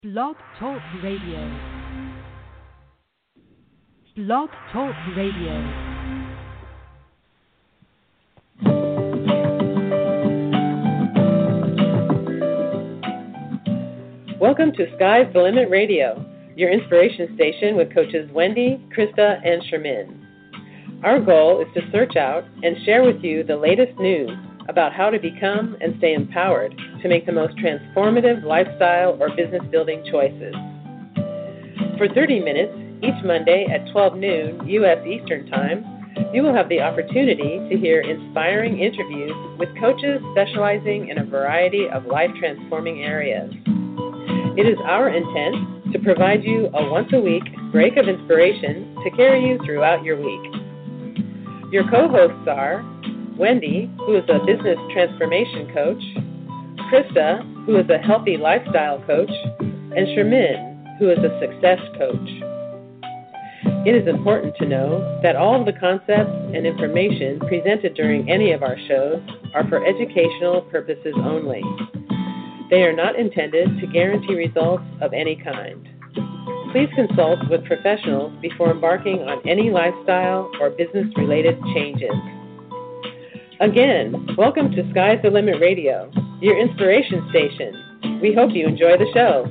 Blog Talk Radio. Blog Talk Radio. Welcome to Sky's the Limit Radio, your inspiration station with coaches Wendy, Krista, and Shermin. Our goal is to search out and share with you the latest news about how to become and stay empowered to make the most transformative lifestyle or business building choices. For 30 minutes each Monday at 12 noon U.S. Eastern Time, you will have the opportunity to hear inspiring interviews with coaches specializing in a variety of life-transforming areas. It is our intent to provide you a once-a-week break of inspiration to carry you throughout your week. Your co-hosts are Wendy, who is a business transformation coach, Krista, who is a healthy lifestyle coach, and Shermin, who is a success coach. It is important to know that all of the concepts and information presented during any of our shows are for educational purposes only. They are not intended to guarantee results of any kind. Please consult with professionals before embarking on any lifestyle or business-related changes. Again, welcome to Sky's the Limit Radio, your inspiration station. We hope you enjoy the show.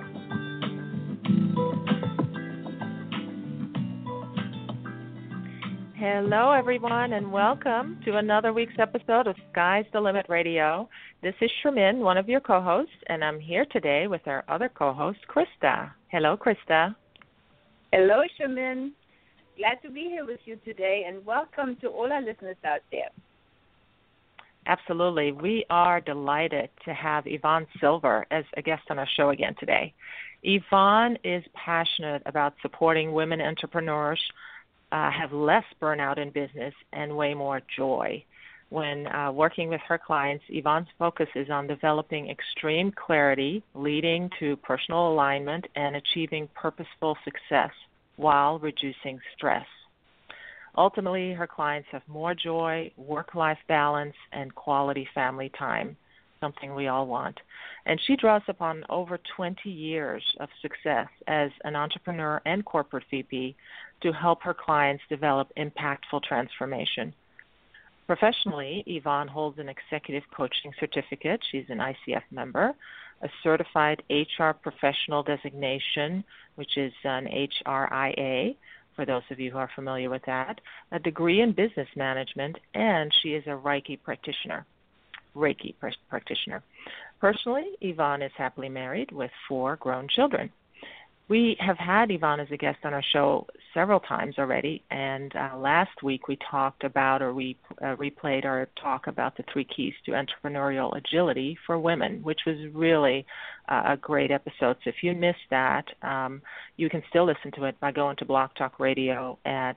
Hello, everyone, and welcome to another week's episode of Sky's the Limit Radio. This is Shermin, one of your co-hosts, and I'm here today with our other co-host, Krista. Hello, Krista. Hello, Shermin. Glad to be here with you today, and welcome to all our listeners out there. Absolutely. We are delighted to have Yvonne Silver as a guest on our show again today. Yvonne is passionate about supporting women entrepreneurs have less burnout in business and way more joy. When working with her clients, Yvonne's focus is on developing extreme clarity, leading to personal alignment and achieving purposeful success while reducing stress. Ultimately, her clients have more joy, work-life balance, and quality family time, something we all want. And she draws upon over 20 years of success as an entrepreneur and corporate VP to help her clients develop impactful transformation. Professionally, Yvonne holds an executive coaching certificate. She's an ICF member, a certified HR professional designation, which is an HRIA, for those of you who are familiar with that, a degree in business management, and she is a Reiki practitioner. Personally, Yvonne is happily married with 4 grown children. We have had Yvonne as a guest on our show several times already, and last week we talked about, or we replayed our talk about the 3 keys to entrepreneurial agility for women, which was really a great episode. So if you missed that, you can still listen to it by going to Blog Talk Radio at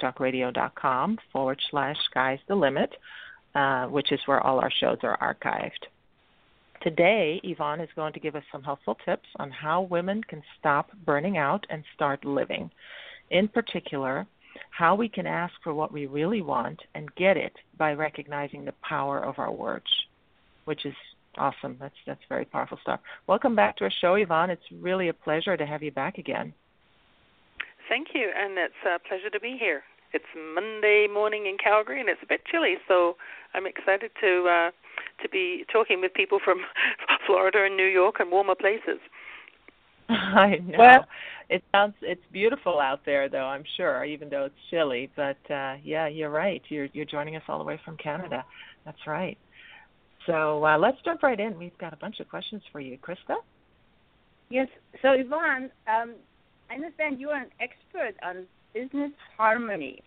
blogtalkradio.com/Sky's the Limit, which is where all our shows are archived. Today, Yvonne is going to give us some helpful tips on how women can stop burning out and start living. In particular, how we can ask for what we really want and get it by recognizing the power of our words, which is awesome. That's very powerful stuff. Welcome back to our show, Yvonne. It's really a pleasure to have you back again. Thank you, and it's a pleasure to be here. It's Monday morning in Calgary, and it's a bit chilly, so I'm excited to be talking with people from Florida and New York and warmer places. I know. Well, it's beautiful out there, though, I'm sure, even though it's chilly. But, yeah, you're right. You're joining us all the way from Canada. That's right. So let's jump right in. We've got a bunch of questions for you. Krista? Yes. So, Yvonne, I understand you are an expert on business harmony.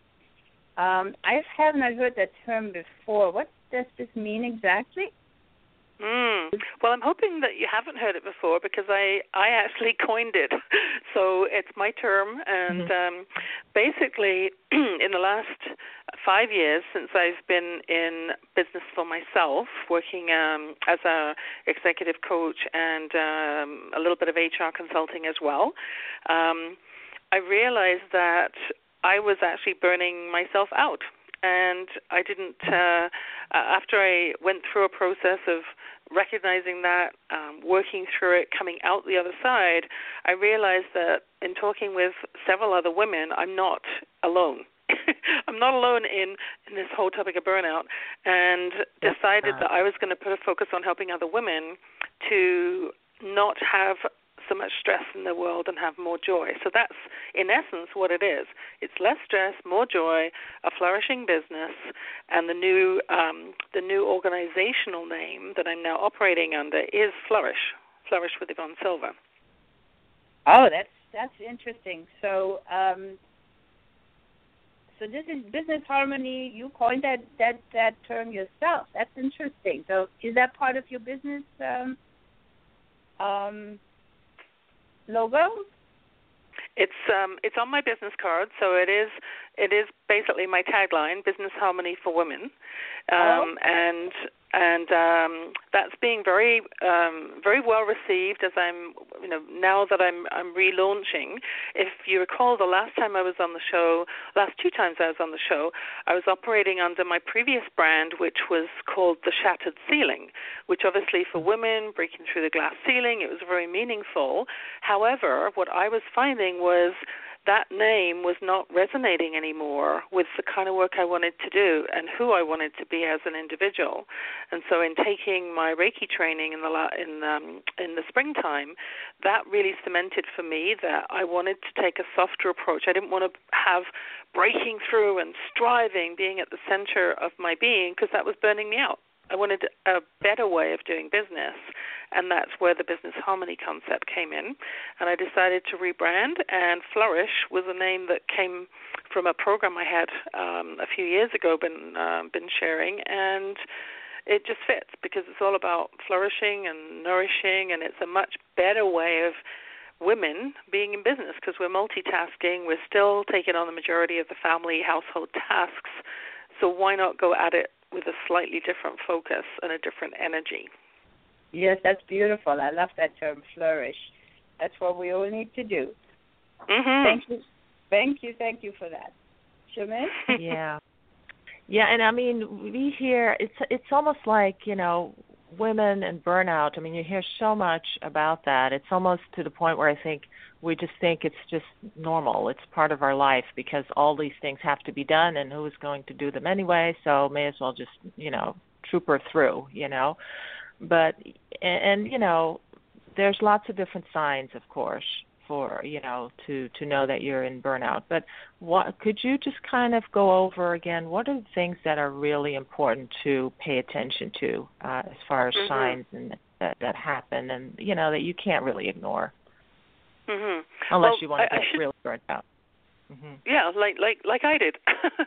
I haven't heard that term before. What does this mean exactly? Well, I'm hoping that you haven't heard it before because I actually coined it. So it's my term, and basically in the last 5 years since I've been in business for myself, working as a executive coach and a little bit of HR consulting as well, I realized that I was actually burning myself out. And I didn't, after I went through a process of recognizing that, working through it, coming out the other side, I realized that in talking with several other women, I'm not alone. I'm not alone in this whole topic of burnout, and decided that I was going to put a focus on helping other women to not have so much stress in the world and have more joy. So that's, in essence, what it is. It's less stress, more joy, a flourishing business, and the new organizational name that I'm now operating under is Flourish with Yvonne Silver. Oh, that's interesting. So, so this is business harmony. You coined that term yourself. That's interesting. So, is that part of your business logo? It's on my business card, so it is basically my tagline: Business Harmony for Women, and that's being very very well received as I'm now that I'm relaunching. If you recall, the last time I was on the show, last two times I was on the show, I was operating under my previous brand, which was called The Shattered Ceiling, which obviously for women breaking through the glass ceiling, it was very meaningful. However, what I was finding was that name was not resonating anymore with the kind of work I wanted to do and who I wanted to be as an individual. And so in taking my Reiki training in the springtime, that really cemented for me that I wanted to take a softer approach. I didn't want to have breaking through and striving, being at the center of my being, because that was burning me out. I wanted a better way of doing business, and that's where the business harmony concept came in. And I decided to rebrand, and Flourish was a name that came from a program I had a few years ago, been sharing, and it just fits because it's all about flourishing and nourishing, and it's a much better way of women being in business because we're multitasking. We're still taking on the majority of the family household tasks, so why not go at it with a slightly different focus and a different energy? Yes, that's beautiful. I love that term, flourish. That's what we all need to do. Mm-hmm. Thank you for that. Charmaine? Yeah, and I mean, we hear, it's almost like, women and burnout. I mean, you hear so much about that. It's almost to the point where I think we just think it's just normal. It's part of our life because all these things have to be done, and who is going to do them anyway? So may as well just, trooper through, But and there's lots of different signs, of course, for to know that you're in burnout. But what could you just kind of go over again? What are the things that are really important to pay attention to as far as signs and that happen, and that you can't really ignore? Unless you want to get really burnt out. Yeah, like I did.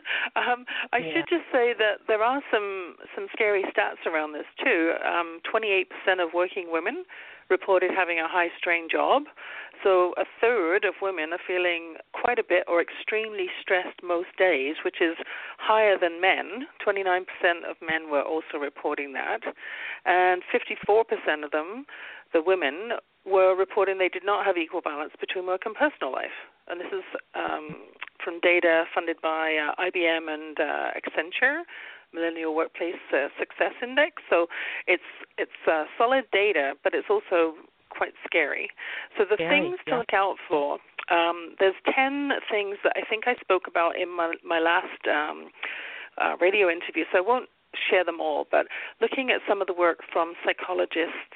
I should just say that there are some scary stats around this too. 28% of working women reported having a high-strain job. So a third of women are feeling quite a bit or extremely stressed most days, which is higher than men. 29% of men were also reporting that. And 54% of them, the women, were reporting they did not have equal balance between work and personal life. And this is from data funded by IBM and Accenture, Millennial Workplace Success Index. So it's solid data, but it's also quite scary. So the things to look out for, there's 10 things that I think I spoke about in my last radio interview, so I won't share them all, but looking at some of the work from psychologists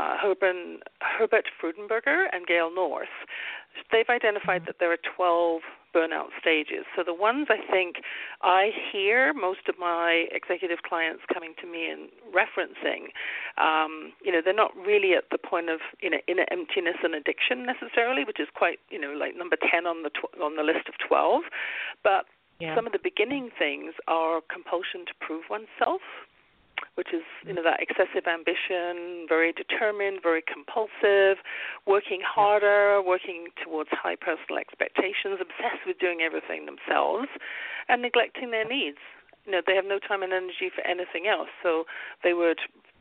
Herbert Freudenberger and Gail North, they've identified that there are 12 burnout stages. So the ones I think I hear most of my executive clients coming to me and referencing, they're not really at the point of inner emptiness and addiction necessarily, which is quite like number 10 on the list of 12, but some of the beginning things are compulsion to prove oneself, which is, that excessive ambition, very determined, very compulsive, working harder, working towards high personal expectations, obsessed with doing everything themselves, and neglecting their needs. They have no time and energy for anything else, so they would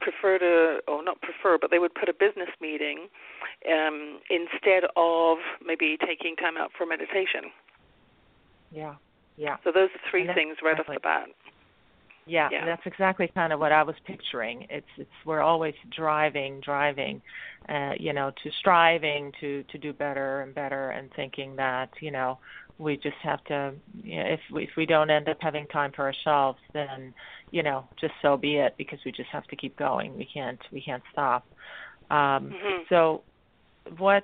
they would put a business meeting instead of maybe taking time out for meditation. Yeah. So those are three things right off the bat. Yeah, that's exactly kind of what I was picturing. It's we're always driving, to striving to do better and better, and thinking that we just have to. If we don't end up having time for ourselves, then just so be it, because we just have to keep going. We can't stop. So, what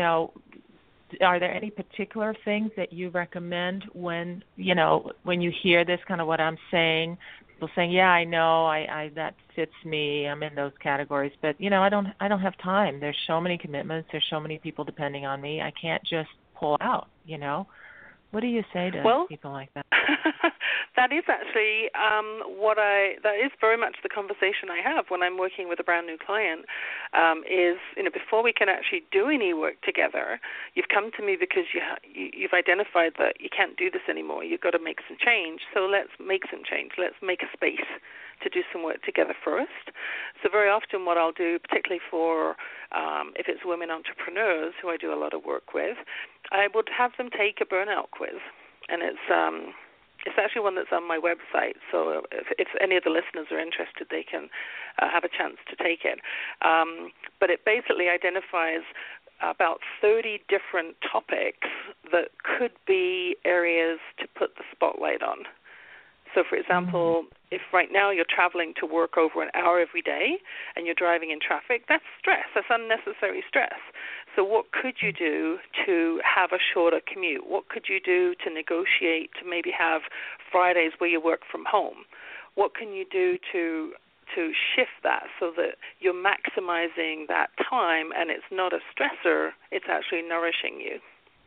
are there any particular things that you recommend when you hear this kind of what I'm saying? People saying, "Yeah, I know, I that fits me. I'm in those categories, but I don't have time. There's so many commitments. There's so many people depending on me. I can't just pull out." What do you say to people like that? That is actually that is very much the conversation I have when I'm working with a brand new client. Is before we can actually do any work together, you've come to me because you've identified that you can't do this anymore. You've got to make some change. So let's make some change. Let's make a space to do some work together first. So very often what I'll do, particularly for if it's women entrepreneurs who I do a lot of work with, I would have them take a burnout quiz, and it's actually one that's on my website. So if any of the listeners are interested, they can have a chance to take it. But it basically identifies about 30 different topics that could be areas to put the spotlight on. So, for example, if right now you're traveling to work over an hour every day and you're driving in traffic, that's stress. That's unnecessary stress. So what could you do to have a shorter commute? What could you do to negotiate to maybe have Fridays where you work from home? What can you do to shift that so that you're maximizing that time and it's not a stressor, it's actually nourishing you?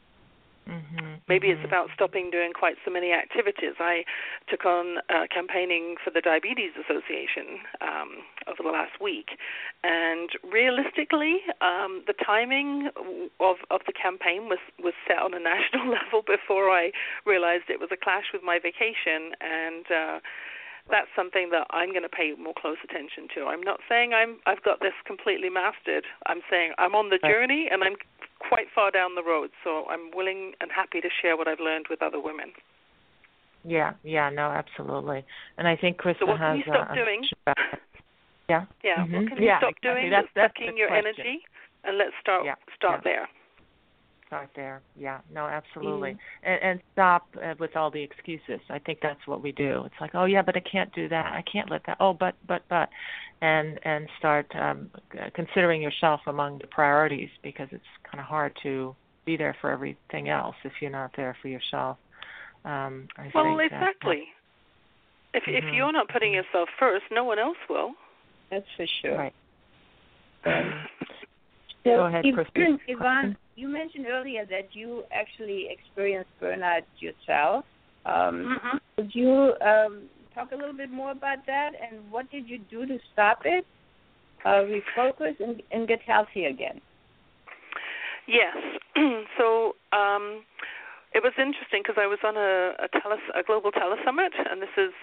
Maybe it's about stopping doing quite so many activities. I took on campaigning for the Diabetes Association over the last week, and realistically, the timing of the campaign was set on a national level before I realized it was a clash with my vacation, and that's something that I'm going to pay more close attention to. I'm not saying I've got this completely mastered. I'm saying I'm on the journey, and I'm quite far down the road, so I'm willing and happy to share what I've learned with other women. Yeah, no, absolutely. And I think Krista has... So what can you stop doing? Yeah. What can you stop doing that's sucking your energy? And let's start there. Start there. Yeah, no, absolutely. And stop with all the excuses. I think that's what we do. It's like, oh, yeah, but I can't do that. I can't let that. Oh, but. And start considering yourself among the priorities, because it's kind of hard to be there for everything else if you're not there for yourself. Exactly. If you're not putting yourself first, no one else will. That's for sure. Right. So go ahead, Krista. Yvonne, you mentioned earlier that you actually experienced burnout yourself. Could you talk a little bit more about that, and what did you do to stop it, refocus, and get healthy again? Yes. So it was interesting because I was on a global telesummit, and this is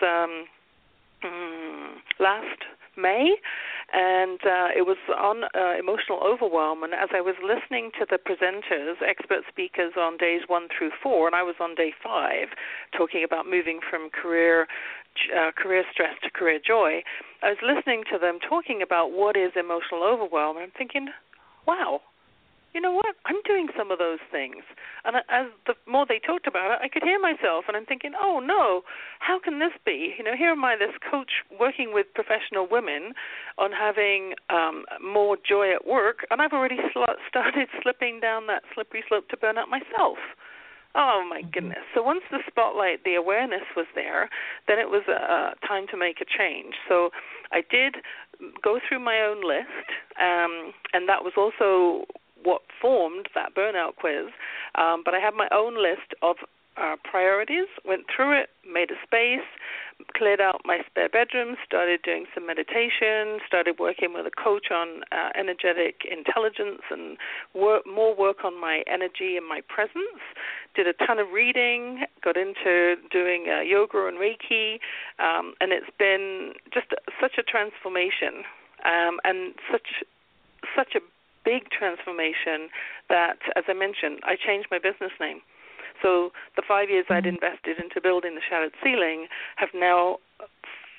last May, and it was on emotional overwhelm. And as I was listening to the presenters, expert speakers on days 1 through 4, and I was on day 5, talking about moving from career stress to career joy, I was listening to them talking about what is emotional overwhelm, and I'm thinking, wow, you know what? I'm doing some of those things. And as the more they talked about it, I could hear myself, and I'm thinking, oh, no, how can this be? Here am I, this coach working with professional women on having more joy at work, and I've already started slipping down that slippery slope to burnout myself. Oh, my goodness. So once the spotlight, the awareness was there, then it was time to make a change. So I did go through my own list, and that was also what formed that burnout quiz. But I have my own list of priorities, went through it, made a space, cleared out my spare bedroom, started doing some meditation, started working with a coach on energetic intelligence and more work on my energy and my presence, did a ton of reading, got into doing yoga and Reiki, and it's been just such a transformation and such a big transformation that, as I mentioned, I changed my business name. So the 5 years I'd invested into building the Shattered Ceiling have now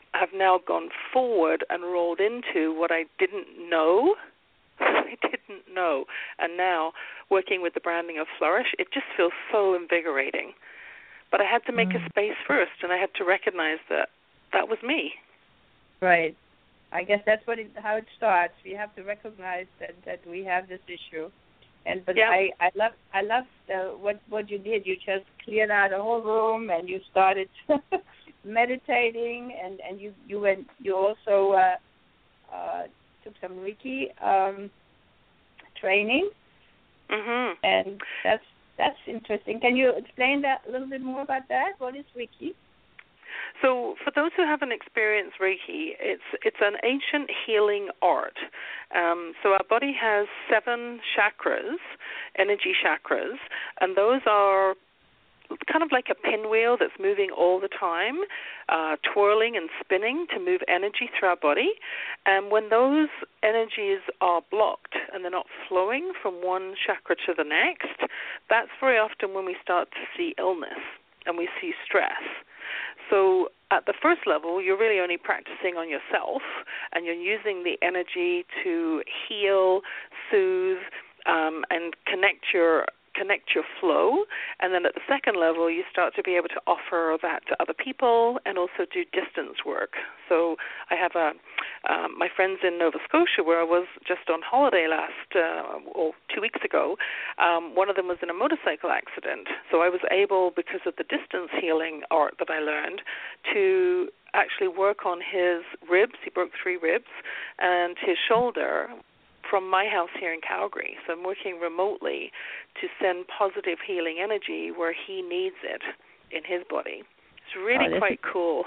have now gone forward and rolled into what I didn't know. I didn't know. And now, working with the branding of Flourish, it just feels so invigorating. But I had to make a space first, and I had to recognize that that was me. Right. I guess that's how it starts. We have to recognize that we have this issue. But yeah. I love what you did. You just cleared out the whole room and you started meditating, and you also took some Reiki training. Mhm. And that's interesting. Can you explain that a little bit more about that? What is Reiki? So for those who haven't experienced Reiki, it's an ancient healing art. So our body has 7 chakras, energy chakras, and those are kind of like a pinwheel that's moving all the time, twirling and spinning to move energy through our body. And when those energies are blocked and they're not flowing from one chakra to the next, that's very often when we start to see illness and we see stress. So at the first level, you're really only practicing on yourself, and you're using the energy to heal, soothe, and connect your flow. And then at the second level, you start to be able to offer that to other people and also do distance work. So I have my friends in Nova Scotia, where I was just on holiday 2 weeks ago. One of them was in a motorcycle accident. So I was able, because of the distance healing art that I learned, to actually work on his ribs. He broke 3 ribs, and his shoulder from my house here in Calgary. So I'm working remotely to send positive healing energy where he needs it in his body. It's really quite cool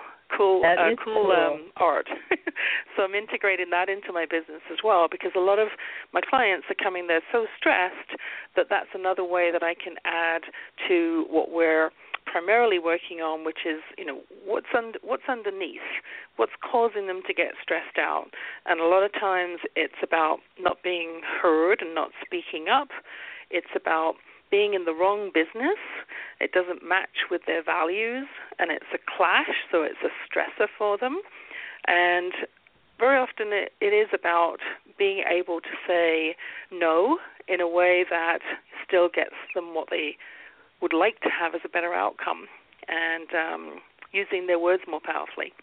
art. So I'm integrating that into my business as well, because a lot of my clients are coming there so stressed that that's another way that I can add to what we're primarily working on, which is, what's underneath, what's causing them to get stressed out. And a lot of times it's about not being heard and not speaking up. It's about being in the wrong business. It doesn't match with their values, and it's a clash, so it's a stressor for them. And very often it is about being able to say no in a way that still gets them what they would like to have as a better outcome, and using their words more powerfully.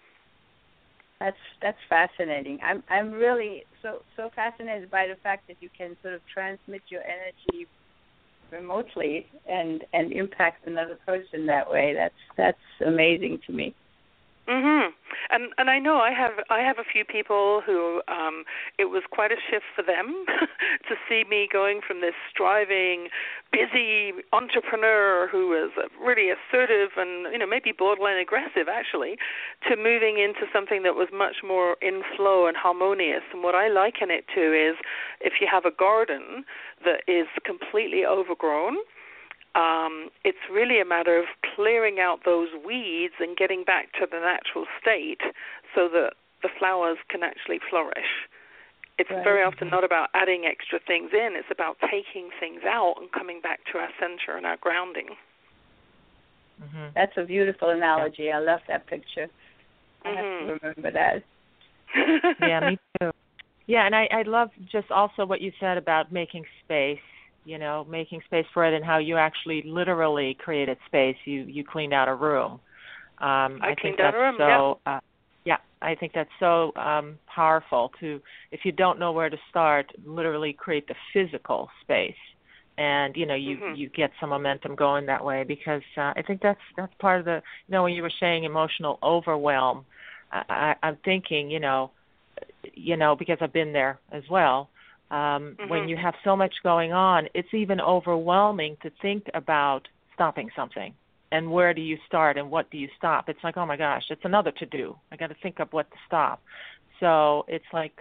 That's fascinating. I'm really so fascinated by the fact that you can sort of transmit your energy remotely and impact another person that way. That's amazing to me. Mhm. And I know I have a few people who it was quite a shift for them to see me going from this striving, busy entrepreneur who was really assertive and maybe borderline aggressive actually, to moving into something that was much more in flow and harmonious. And what I liken it to is if you have a garden that is completely overgrown, it's really a matter of clearing out those weeds and getting back to the natural state so that the flowers can actually flourish. It's very often not about adding extra things in. It's about taking things out and coming back to our center and our grounding. Mm-hmm. That's a beautiful analogy. I love that picture. I have to remember that. Yeah, me too. Yeah, and I love just also what you said about making space. Making space for it, and how you actually literally created space. You cleaned out a room. I cleaned out a room, yeah. I think that's so powerful to, if you don't know where to start, literally create the physical space. And, you get some momentum going that way, because I think that's part of the, when you were saying emotional overwhelm, I'm thinking, because I've been there as well. When you have so much going on, it's even overwhelming to think about stopping something. And where do you start and what do you stop? It's like, oh my gosh, it's another to-do. I got to think of what to stop. So it's like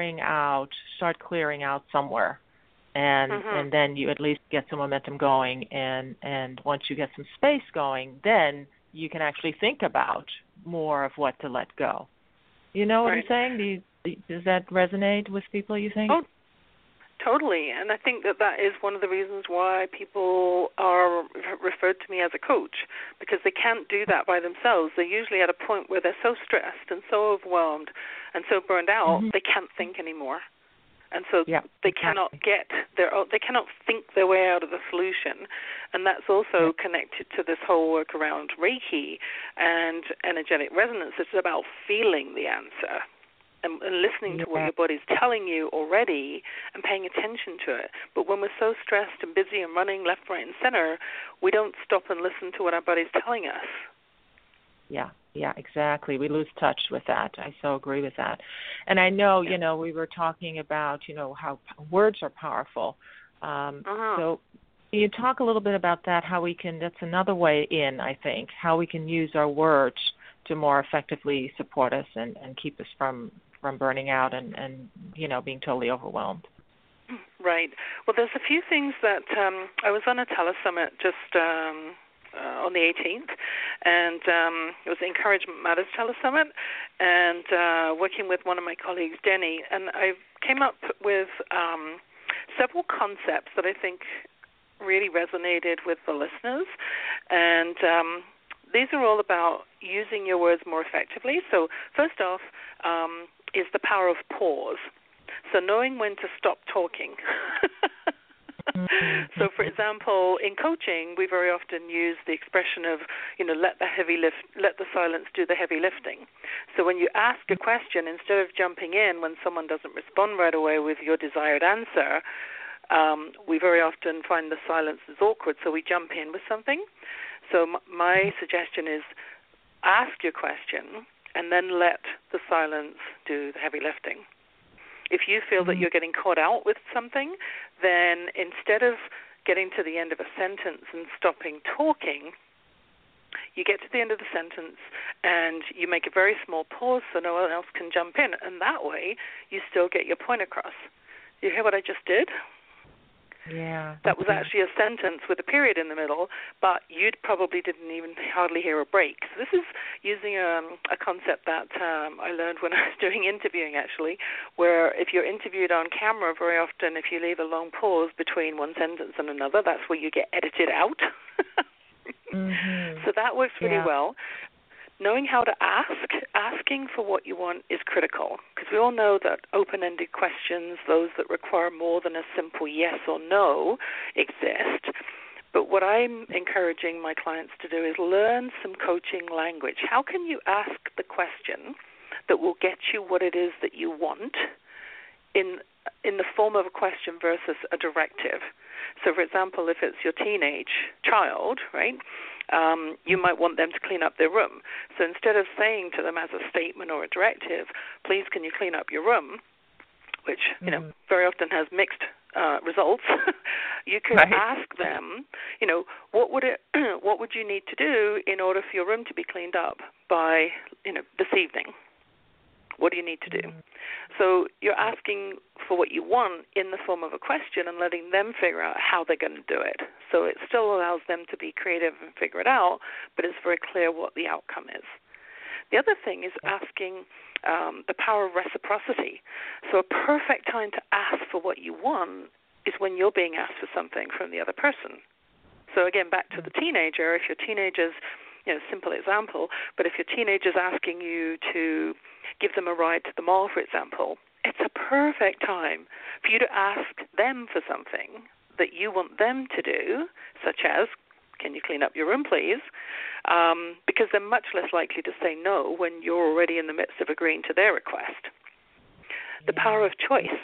start clearing out somewhere. And then you at least get some momentum going. And once you get some space going, then you can actually think about more of what to let go. You know what I'm saying? Does that resonate with people, you think? Oh, Totally, and I think that is one of the reasons why people are referred to me as a coach, because they can't do that by themselves. They're usually at a point where they're so stressed and so overwhelmed and so burned out, they can't think anymore. And so they cannot they cannot think their way out of the solution. And that's also connected to this whole work around Reiki and energetic resonance. It's about feeling the answer. And listening to what your body's telling you already and paying attention to it. But when we're so stressed and busy and running left, right, and center, we don't stop and listen to what our body's telling us. Yeah, exactly. We lose touch with that. I so agree with that. And I know, we were talking about, how words are powerful. So can you talk a little bit about that, how we can, that's another way in, I think, how we can use our words to more effectively support us and keep us from burning out and being totally overwhelmed. Right. Well, there's a few things that I was on a telesummit just on the 18th, and it was the Encouragement Matters telesummit, and working with one of my colleagues, Denny, and I came up with several concepts that I think really resonated with the listeners, and these are all about using your words more effectively. So first off is the power of pause. So knowing when to stop talking. So, for example, in coaching, we very often use the expression of, let the silence do the heavy lifting. So when you ask a question, instead of jumping in when someone doesn't respond right away with your desired answer, we very often find the silence is awkward, so we jump in with something. So my suggestion is ask your question and then let the silence do the heavy lifting. If you feel that you're getting caught out with something, then instead of getting to the end of a sentence and stopping talking, you get to the end of the sentence and you make a very small pause so no one else can jump in. And that way, you still get your point across. You hear what I just did? Yeah. That was actually a sentence with a period in the middle, but you probably didn't even hardly hear a break. So this is using a concept that I learned when I was doing interviewing, actually, where if you're interviewed on camera, very often if you leave a long pause between one sentence and another, that's where you get edited out. So that works really well. Knowing how to asking for what you want is critical, because we all know that open-ended questions, those that require more than a simple yes or no, exist. But what I'm encouraging my clients to do is learn some coaching language. How can you ask the question that will get you what it is that you want in the form of a question versus a directive? So, for example, if it's your teenage child, right, you might want them to clean up their room. So instead of saying to them as a statement or a directive, please can you clean up your room, which, very often has mixed results, you could ask them, what would you need to do in order for your room to be cleaned up by, this evening? What do you need to do? So you're asking for what you want in the form of a question and letting them figure out how they're going to do it. So it still allows them to be creative and figure it out, but it's very clear what the outcome is. The other thing is asking the power of reciprocity. So a perfect time to ask for what you want is when you're being asked for something from the other person. So again, back to the teenager, if your teenager's, simple example, but if your teenager's asking you to give them a ride to the mall, for example, it's a perfect time for you to ask them for something that you want them to do, such as, can you clean up your room, please? Because they're much less likely to say no when you're already in the midst of agreeing to their request. The power of choice.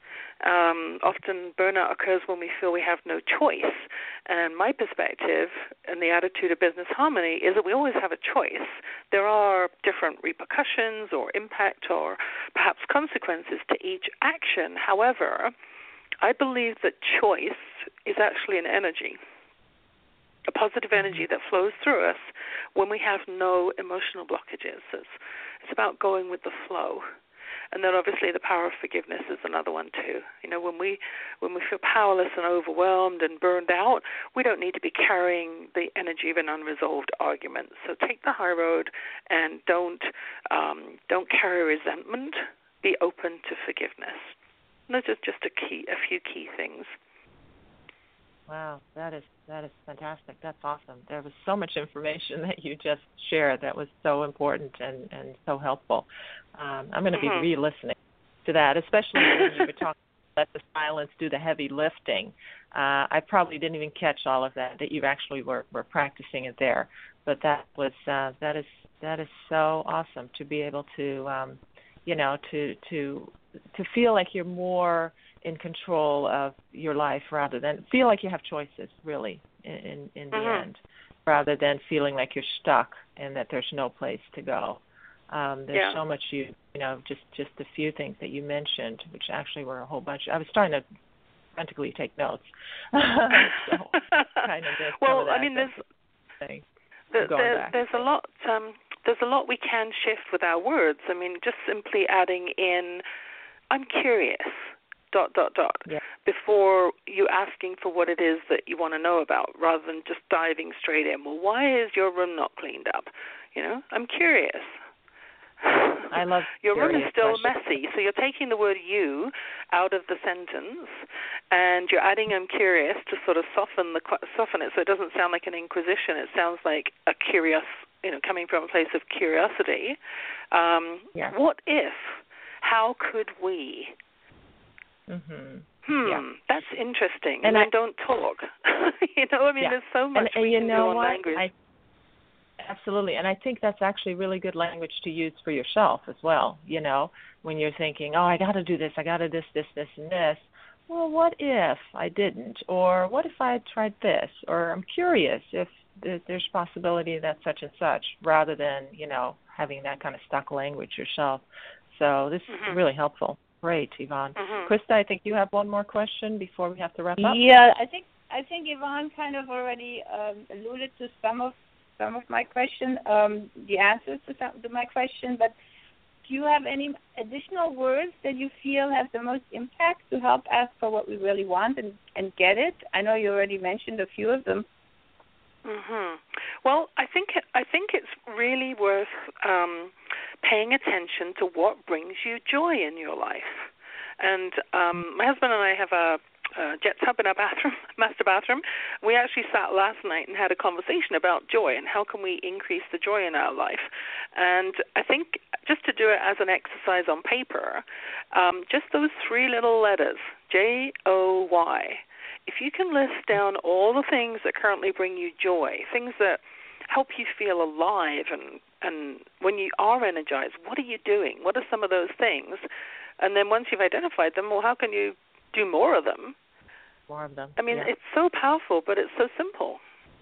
Often burnout occurs when we feel we have no choice. And my perspective and the attitude of business harmony is that we always have a choice. There are different repercussions or impact or perhaps consequences to each action. However, I believe that choice is actually an energy, a positive energy that flows through us when we have no emotional blockages. It's about going with the flow. And then obviously the power of forgiveness is another one too. When we feel powerless and overwhelmed and burned out, we don't need to be carrying the energy of an unresolved argument. So take the high road and don't carry resentment. Be open to forgiveness. Those are just a few key things. Wow, that is fantastic. That's awesome. There was so much information that you just shared that was so important and so helpful. I'm going to be re-listening to that, especially when you were talking let the silence do the heavy lifting. I probably didn't even catch all of that you actually were practicing it there. But that is so awesome to be able to, to feel like you're more in control of your life rather than feel like you have choices, really, in the end, rather than feeling like you're stuck and that there's no place to go. There's so much just a few things that you mentioned, which actually were a whole bunch. I was starting to frantically take notes. So kind of well, I mean, there's a lot. There's a lot we can shift with our words. I mean, just simply adding in, "I'm curious." ... before you asking for what it is that you want to know about, rather than just diving straight in. Well, why is your room not cleaned up? I'm curious. I love your room is still questions. messy, so you're taking the word "you" out of the sentence, and you're adding "I'm curious" to sort of soften it, so it doesn't sound like an inquisition. It sounds like a curious, coming from a place of curiosity. What if? How could we? That's interesting. And I don't talk. There's so much we can do on language. Absolutely, and I think that's actually really good language to use for yourself as well. When you're thinking, I got to do this, I got to this, and this. Well, what if I didn't? Or what if I tried this? Or I'm curious if there's possibility that such and such, rather than, having that kind of stuck language yourself. So this is really helpful. Great, Yvonne. Krista, I think you have one more question before we have to wrap up. Yeah, I think Yvonne kind of already alluded to some of my question, the answers to my question. But do you have any additional words that you feel have the most impact to help ask for what we really want and get it? I know you already mentioned a few of them. Well, I think it's really worth paying attention to what brings you joy in your life. And my husband and I have a jet tub in our bathroom, master bathroom. We actually sat last night and had a conversation about joy and how can we increase the joy in our life. And I think just to do it as an exercise on paper, just those three little letters, J-O-Y. If you can list down all the things that currently bring you joy, things that help you feel alive, and when you are energized, what are you doing? What are some of those things? And then once you've identified them, well, how can you do more of them? More of them. I mean, it's so powerful, but it's so simple.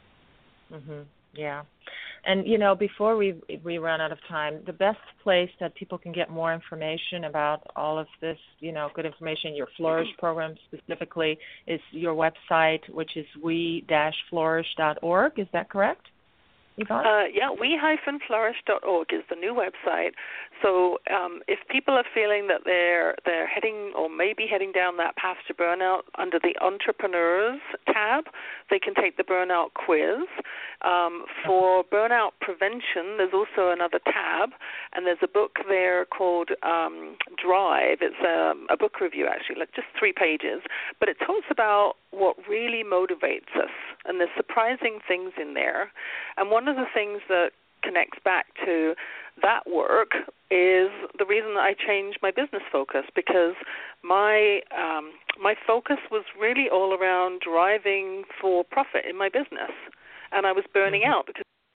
Yeah. And, before we run out of time, the best place that people can get more information about all of this, good information, your Flourish program specifically, is your website, which is we-flourish.org. Is that correct, Yvonne? we-flourish.org is the new website. So if people are feeling that they're heading or maybe heading down that path to burnout, under the Entrepreneurs tab, they can take the burnout quiz. For burnout prevention, there's also another tab, and there's a book there called Drive. It's a book review, actually, like just 3 pages, but it talks about what really motivates us, and there's surprising things in there. And one of the things that connects back to that work is the reason that I changed my business focus, because my focus was really all around driving for profit in my business, and I was burning out because